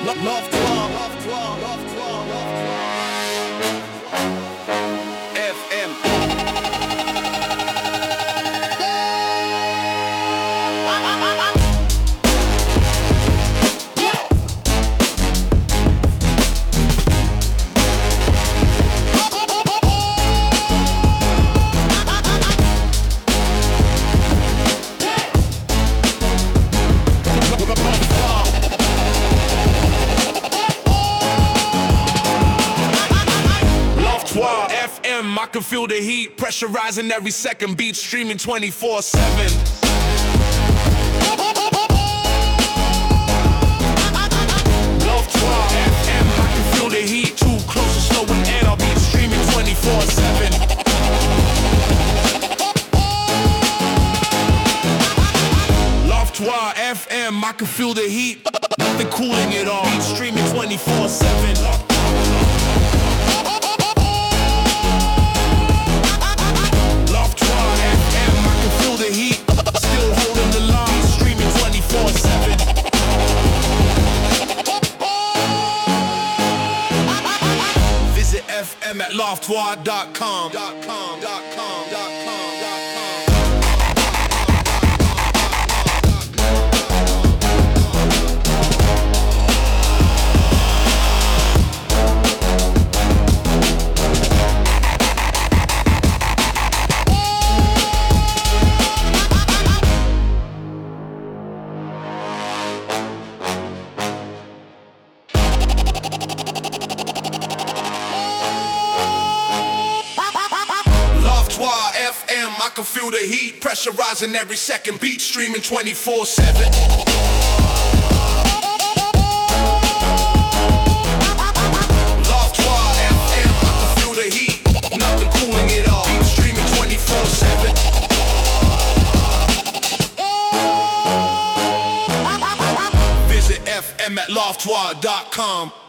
Love FM. FM, I can feel the heat, pressurizing every second, beat streaming 24/7. Love Twelve FM, I can feel the heat, too close to slowing in, I'll beat streaming 24/7. Love Twelve FM, I can feel the heat, nothing cooling it all, beat streaming 24/7. FM at LoftWire.com. FM, I can feel the heat, pressurizing every second, beat streaming 24/7. Love Twelve FM, I can feel the heat, nothing cooling it all, beat streaming 24/7. Visit FM at LoftWire.com.